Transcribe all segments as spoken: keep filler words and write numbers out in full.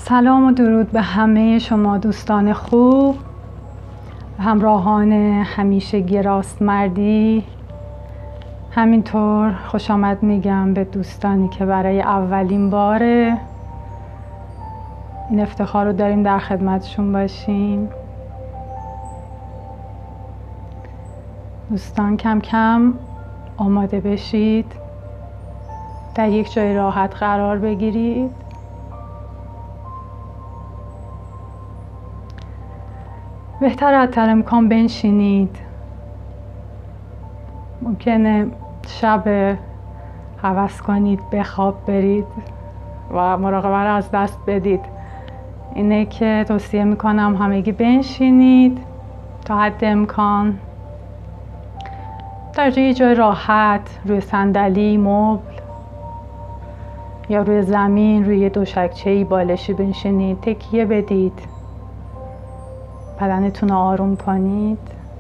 سلام و درود به همه شما دوستان خوب، همراهان همیشگی راست مردی. همینطور خوش آمد میگم به دوستانی که برای اولین باره این افتخار رو داریم در خدمتشون باشیم. دوستان کم کم آماده بشید، در یک جای راحت قرار بگیرید. بهتر حتی امکان بنشینید. ممکنه شب هوس کنید به خواب برید و مراقبه رو از دست بدید. اینه که توصیه میکنم همگی بنشینید تا حد امکان در جای جای راحت، روی صندلی، مبل یا روی زمین، روی دوشکچه‌ای بالشی بنشینید. تکیه بدید، بدنتون رو آروم کنید.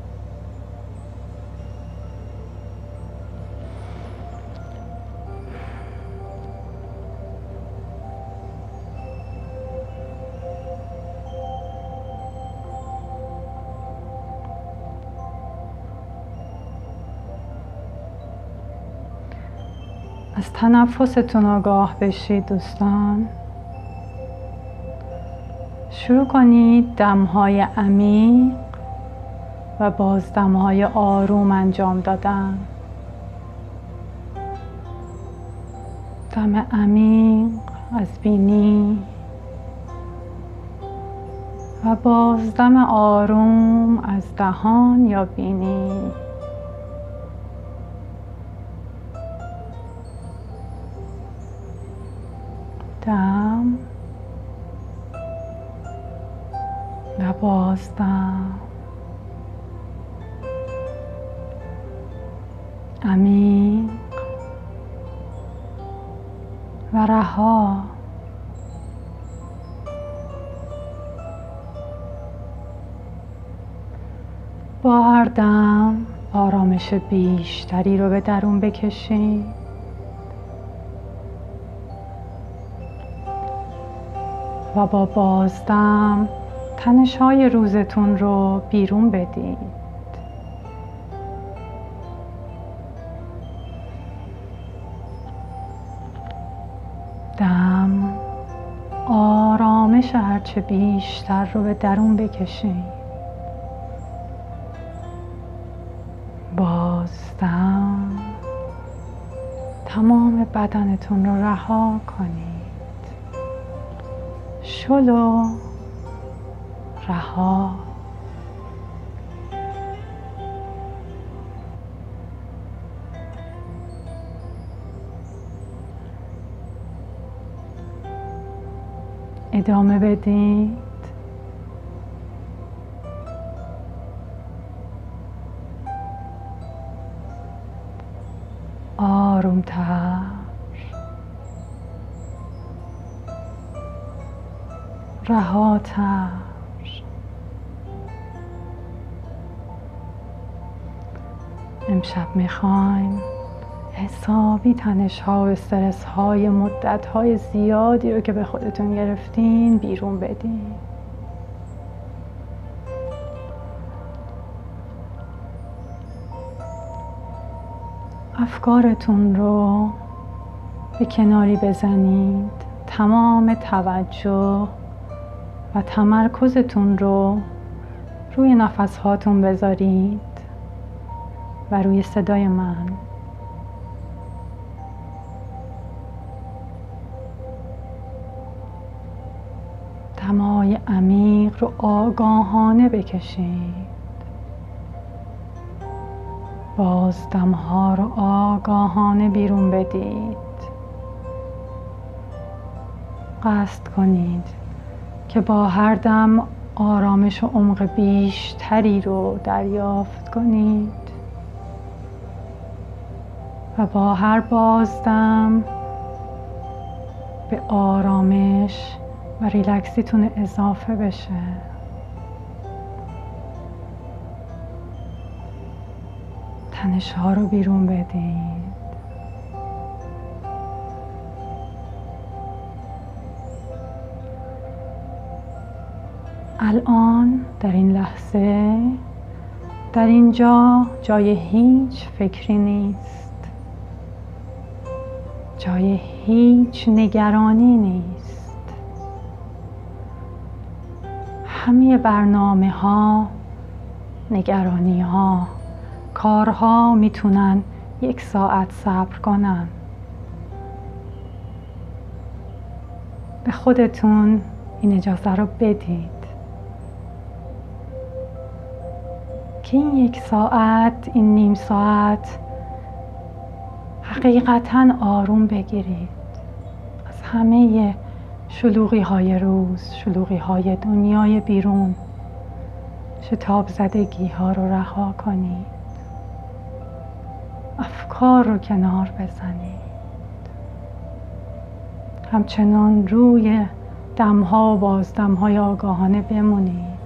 از تنفستون آگاه بشید دوستان. شروع کنید دمهای عمیق و بازدمهای آروم انجام دادن. دم عمیق از بینی و بازدم آروم از دهان یا بینی. دم و بازدم، عمیق و رها. با هر دم آرامش بیشتری رو به درون بکشید و با بازدم تنش‌های روزتون رو بیرون بدید. دم آرامش هرچه بیشتر رو به درون بکشید. بازدم تمام بدنتون رو رها کنید. شلو، رها. ادامه بدید. آرومتر، رهاتر. امشب میخوایم حسابی تنش ها و استرس های مدت های زیادی رو که به خودتون گرفتین بیرون بدین. افکارتون رو به کناری بزنید. تمام توجه و تمرکزتون رو روی نفس هاتون بذارید و روی صدای من. دمای عمیق رو آگاهانه بکشید. بازدمها رو آگاهانه بیرون بدید. قصد کنید که با هر دم آرامش و عمق بیشتری رو دریافت کنید و با هر بازدم به آرامش و ریلکسیتون اضافه بشه. تنش ها رو بیرون بدید. الان در این لحظه در اینجا جای هیچ فکری نیست، جای هیچ نگرانی نیست. همه برنامه ها، نگرانی ها، کارها میتونن یک ساعت صبر کنن. به خودتون این اجازه رو بدید که این یک ساعت، این نیم ساعت حقیقتاً آروم بگیرید از همه شلوغی های روز، شلوغی های دنیای بیرون. شتاب زدگی ها رو رها کنید، افکار رو کنار بزنید، همچنان روی دمها و بازدمهای آگاهانه بمونید.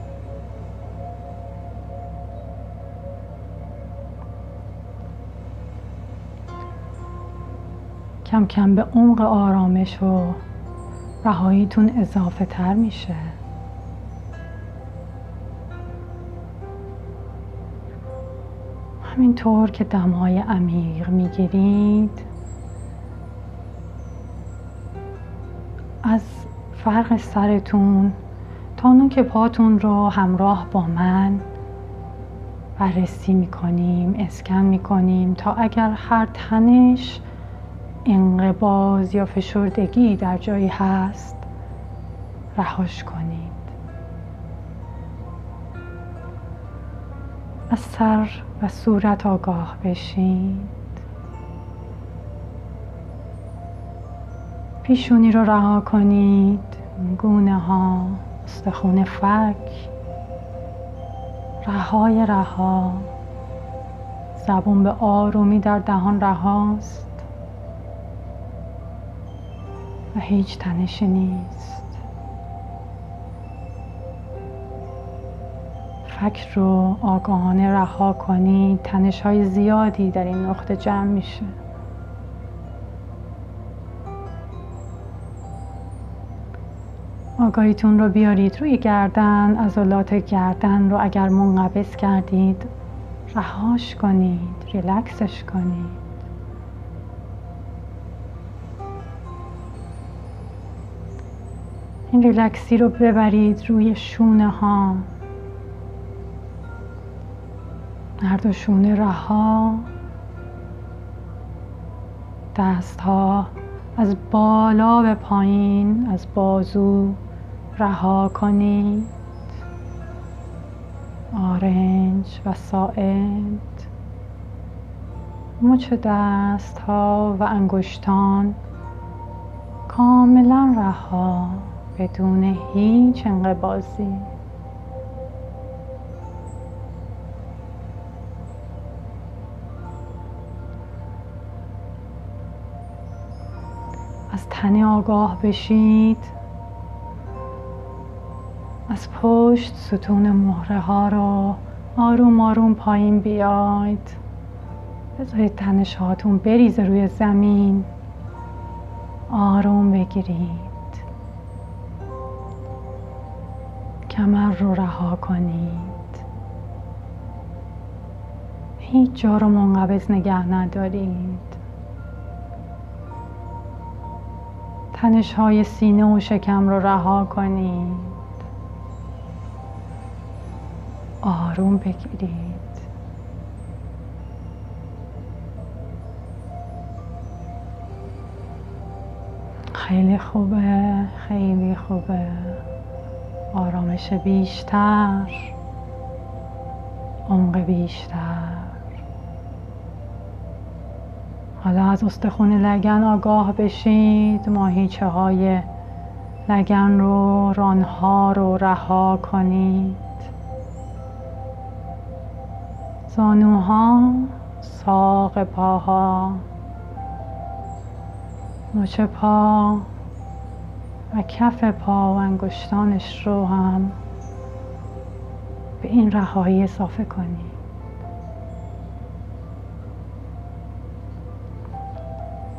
کم کم به عمق آرامش و رهاییتون اضافه تر میشه. همینطور که دمهای عمیق میگیرید، از فرق سرتون تا نوک پاتون رو همراه با من بررسی میکنیم، اسکن میکنیم تا اگر هر تنش انقباض یا فشردگی در جایی هست رهاش کنید. از سر و صورت آگاه بشید. پیشونی رو رها کنید، گونه ها، استخوان فک، رهای رها. زبون به آرومی در دهان رهاست و هیچ تنشی نیست. فکر رو آگاهانه رها کنید. تنش های زیادی در این نقطه جمع میشه. آگاهیتون رو بیارید روی گردن. عضلات گردن رو اگر منقبض کردید رهاش کنید، ریلکسش کنید. این ریلکسی رو ببرید روی شونه ها. هر دو شونه رها. دست ها از بالا به پایین، از بازو رها کنید. آرنج و ساعد. مچ دست ها و انگشتان کاملا رها، بدون هیچ انقباضی. از تنه آگاه بشید. از پشت ستون مهره ها رو آروم آروم پایین بیاید. بذارید تنش هاتون بریزه روی زمین. آروم بگیرید. کمر رو رها کنید. هیچ جا رو منقبض نگه ندارید. تنش های سینه و شکم رو رها کنید. آروم بگیرید. خیلی خوبه، خیلی خوبه. آرامش بیشتر، عمق بیشتر. حالا از استخوان لگن آگاه بشید. ماهیچه های لگن رو، رانها رو رها کنید. زانوها، ساق پاها، مچ پا و کف پا و انگشتانش رو هم به این رهایی اضافه کنید.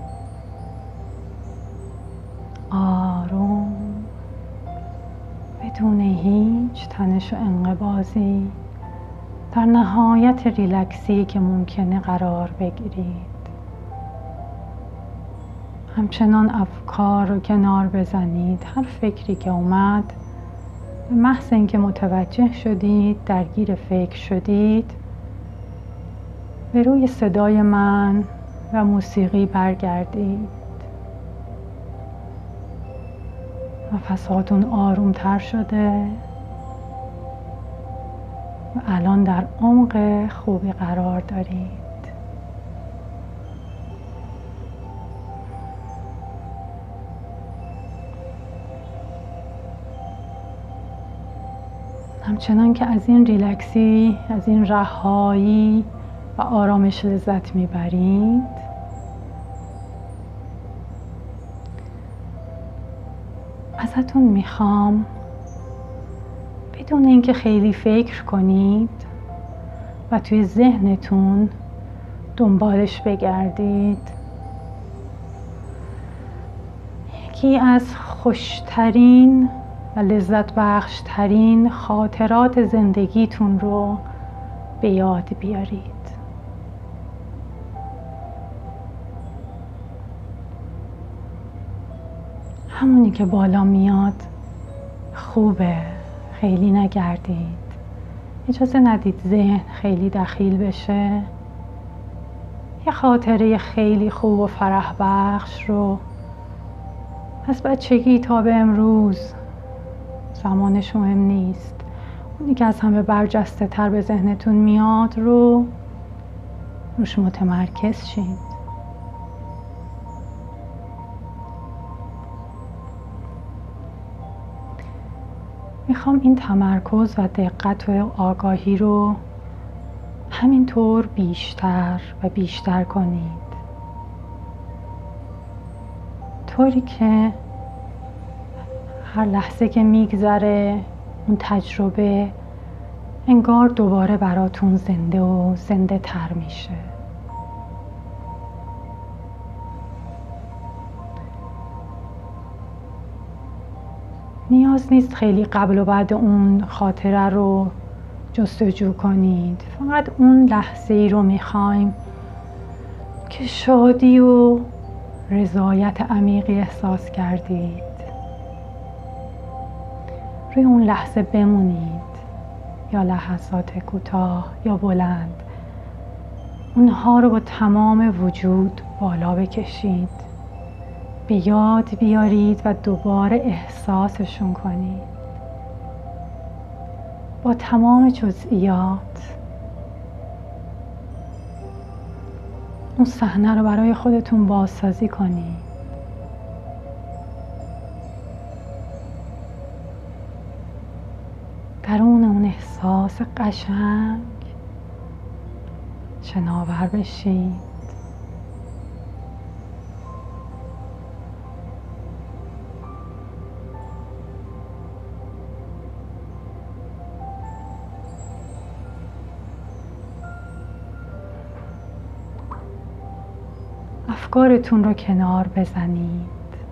آروم بدون هیچ تنش و انقباضی در نهایت ریلکسی که ممکنه قرار بگیرید. همچنان افکار رو کنار بزنید. هر فکری که اومد، به محض اینکه متوجه شدید، درگیر فکر شدید، به روی صدای من و موسیقی برگردید. نفساتون آرومتر شده و الان در عمق خوبی قرار دارید. همچنان که از این ریلکسی، از این رهایی و آرامش لذت میبرید، ازتون میخوام بدون اینکه خیلی فکر کنید و توی ذهنتون دنبالش بگردید، یکی از خوشترین و لذت بخشترین خاطرات زندگیتون رو به یاد بیارید. همونی که بالا میاد خوبه، خیلی نگردید. اجازه ندید ذهن خیلی دخیل بشه. یه خاطره خیلی خوب و فرح بخش رو از بچگی تا به امروز، زمانش مهم نیست، اونی که از همه برجسته تر به ذهنتون میاد رو روش متمرکز شید. میخوام این تمرکز و دقت و آگاهی رو همینطور بیشتر و بیشتر کنید، طوری که هر لحظه که میگذره اون تجربه انگار دوباره براتون زنده و زنده تر میشه. نیاز نیست خیلی قبل و بعد اون خاطره رو جستجو کنید. فقط اون لحظه ای رو میخوایم که شادی و رضایت عمیقی احساس کردید. روی اون لحظه بمونید، یا لحظات کوتاه یا بلند. اونها رو با تمام وجود بالا بکشید، به یاد بیارید و دوباره احساسشون کنید با تمام جزئیات. اون صحنه رو برای خودتون بازسازی کنید. درون اون احساس قشنگ شناور بشید. افکارتون رو کنار بزنید.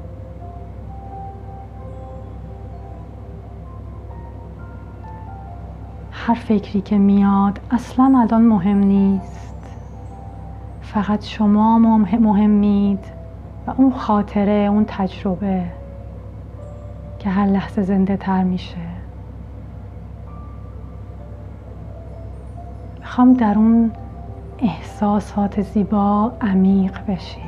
هر فکری که میاد اصلا الان مهم نیست. فقط شما مهمید و اون خاطره، اون تجربه که هر لحظه زنده تر میشه. میخوام در اون احساسات زیبا عمیق بشید.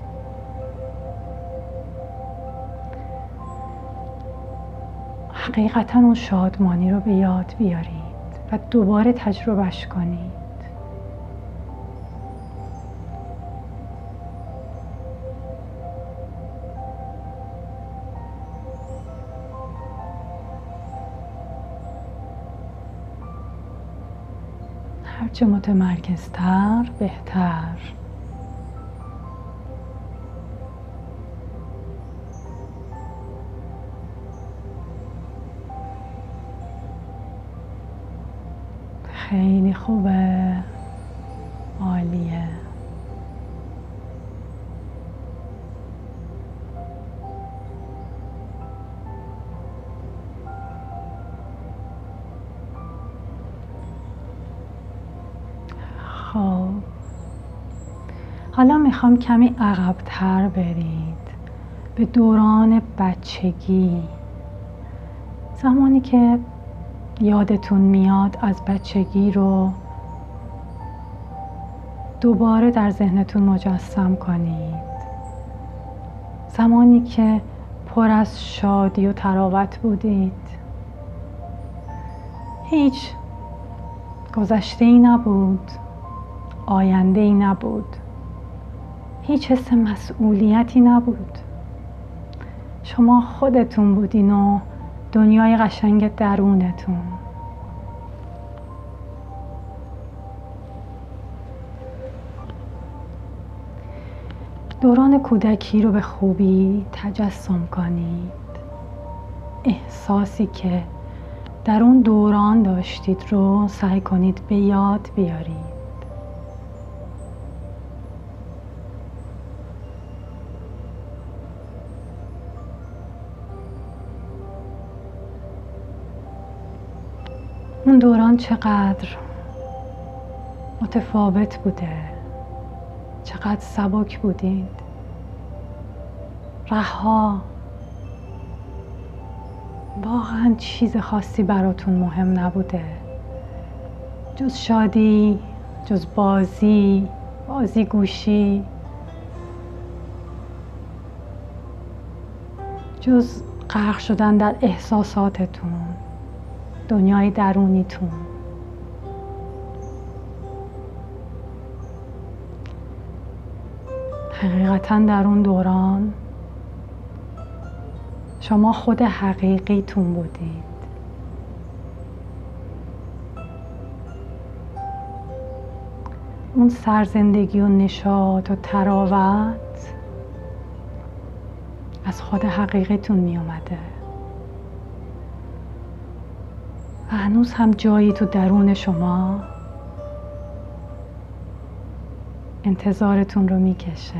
حقیقتا اون شادمانی رو به یاد بیارید و دوباره تجربهش کنید. هرچه متمرکزتر بهتر. خیلی خوبه، عالیه. خب حالا میخوام کمی عقب‌تر برید به دوران بچگی، زمانی که یادتون میاد از بچگی رو دوباره در ذهنتون مجسم کنید. زمانی که پر از شادی و تراوت بودید، هیچ گذشته‌ای نبود، آینده‌ای نبود، هیچ حس مسئولیتی نبود. شما خودتون بودین و دنیای قشنگ درونتون. دوران کودکی رو به خوبی تجسم کنید. احساسی که در اون دوران داشتید رو سعی کنید به یاد بیارید. اون دوران چقدر متفاوت بوده، چقدر سبک بودید، رها، واقعا چیز خاصی براتون مهم نبوده جز شادی، جز بازی، بازی گوشی، جز غرق شدن در احساساتتون، دنیای درونیتون. حقیقتا در اون دوران شما خود حقیقیتون بودید. اون سرزندگی و نشاط و تراوت از خود حقیقیتون می اومده و هنوز هم جایی تو درون شما انتظارتون رو میکشه.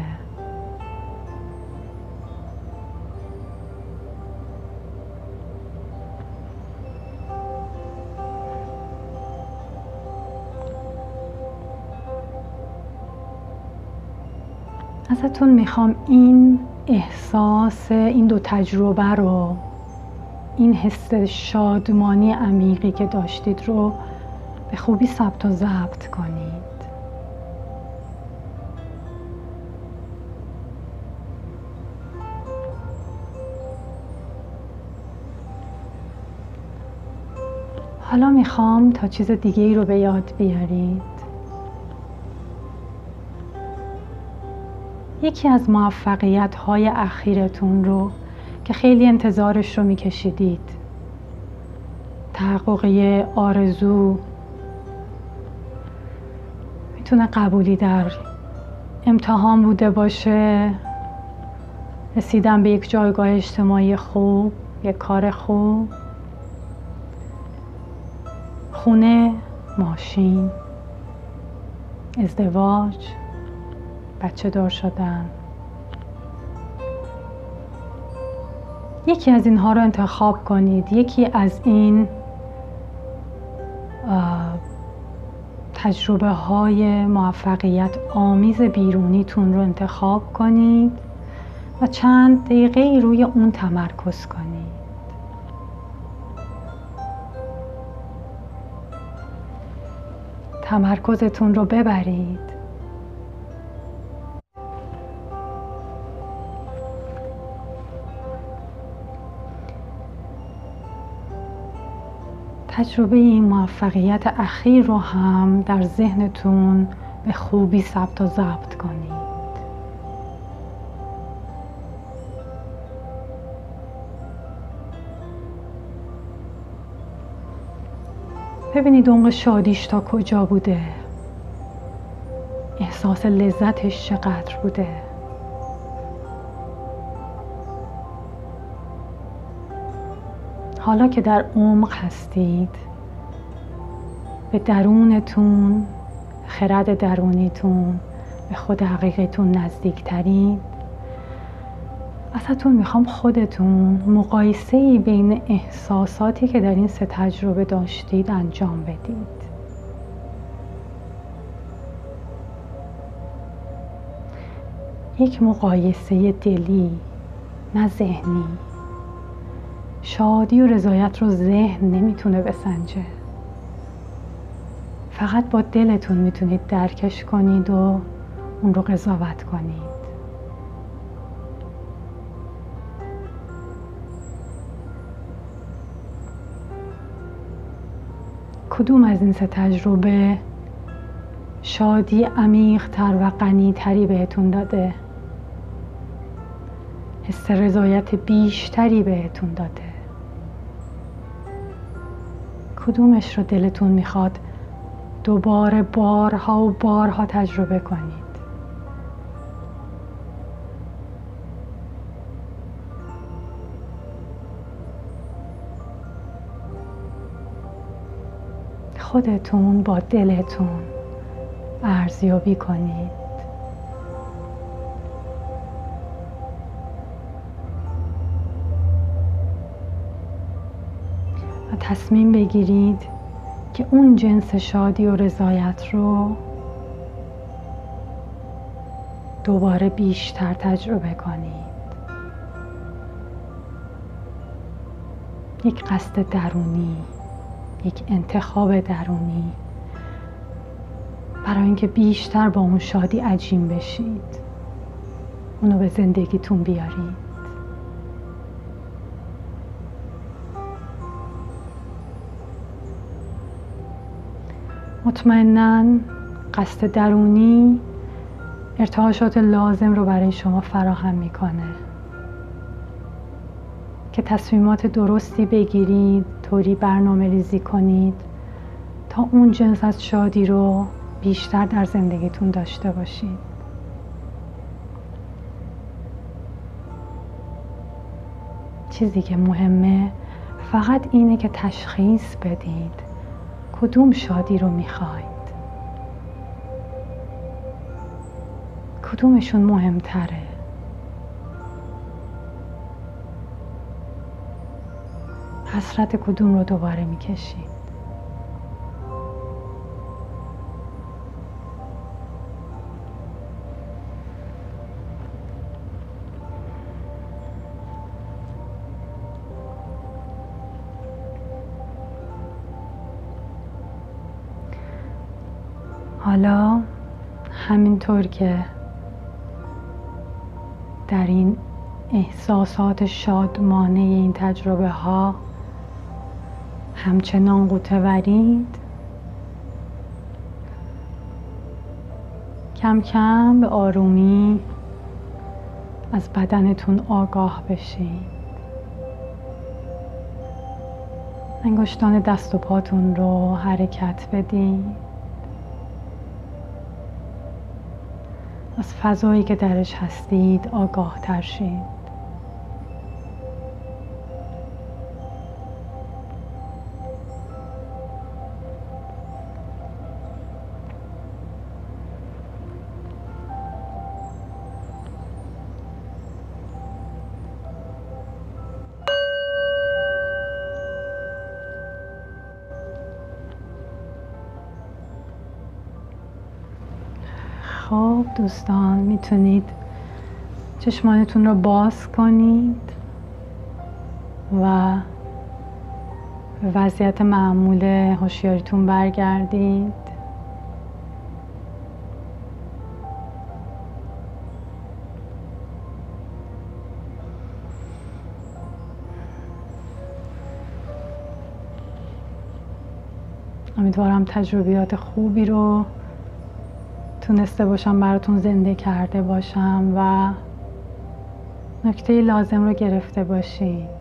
ازتون میخوام این احساس، این دو تجربه رو، این حس شادمانی عمیقی که داشتید رو به خوبی ثبت و ضبط کنید. حالا میخوام تا چیز دیگه ای رو به یاد بیارید. یکی از موفقیت های اخیرتون رو که خیلی انتظارش رو میکشیدید، تحقق یه آرزو، میتونه قبولی در امتحان بوده باشه، رسیدن به یک جایگاه اجتماعی خوب، یک کار خوب، خونه، ماشین، ازدواج، بچه دار شدن. یکی از اینها رو انتخاب کنید. یکی از این تجربه های موفقیت آمیز بیرونیتون رو انتخاب کنید و چند دقیقه روی اون تمرکز کنید. تمرکزتون رو ببرید. تجربه این موفقیت اخیر رو هم در ذهنتون به خوبی ثبت و ضبط کنید. ببینید عمق شادیش تا کجا بوده، احساس لذتش چقدر بوده. حالا که در عمق هستید، به درونتون، خرد درونیتون، به خود حقیقیتون نزدیک ترین، ازتون میخوام خودتون مقایسه‌ای بین احساساتی که در این سه تجربه داشتید انجام بدید. یک مقایسه دلی نه ذهنی. شادی و رضایت رو ذهن نمیتونه بسنجه، فقط با دلتون میتونید درکش کنید و اون رو قضاوت کنید. کدوم از این سه تجربه شادی عمیق‌تر و غنی‌تری بهتون داده؟ حس رضایت بیشتری بهتون داده؟ کدومش رو دلتون میخواد دوباره بارها و بارها تجربه کنید؟ خودتون با دلتون ارزیابی کنید و تصمیم بگیرید که اون جنس شادی و رضایت رو دوباره بیشتر تجربه کنید. یک قصد درونی، یک انتخاب درونی برای اینکه بیشتر با اون شادی عجین بشید، اونو به زندگیتون بیارید. مطمئناً قصد درونی ارتعاشات لازم رو برای شما فراهم میکنه که تصمیمات درستی بگیرید، طوری برنامه ریزی کنید تا اون جنس از شادی رو بیشتر در زندگیتون داشته باشید. چیزی که مهمه فقط اینه که تشخیص بدید کدوم شادی رو میخواید، کدومشون مهمتره. حسرت کدوم رو دوباره میکشید؟ حالا همینطور که در این احساسات شادمانه این تجربه ها همچنان غوطه ورید، کم کم به آرومی از بدنتون آگاه بشید. انگشتان دست و پاتون رو حرکت بدید. از فضایی که درش هستید آگاه تر شید. خب دوستان، میتونید چشمانتون رو باز کنید و به وضعیت معمول هوشیاریتون برگردید. امیدوارم تجربیات خوبی رو تونسته باشم براتون زنده کرده باشم و نکته لازم رو گرفته باشید.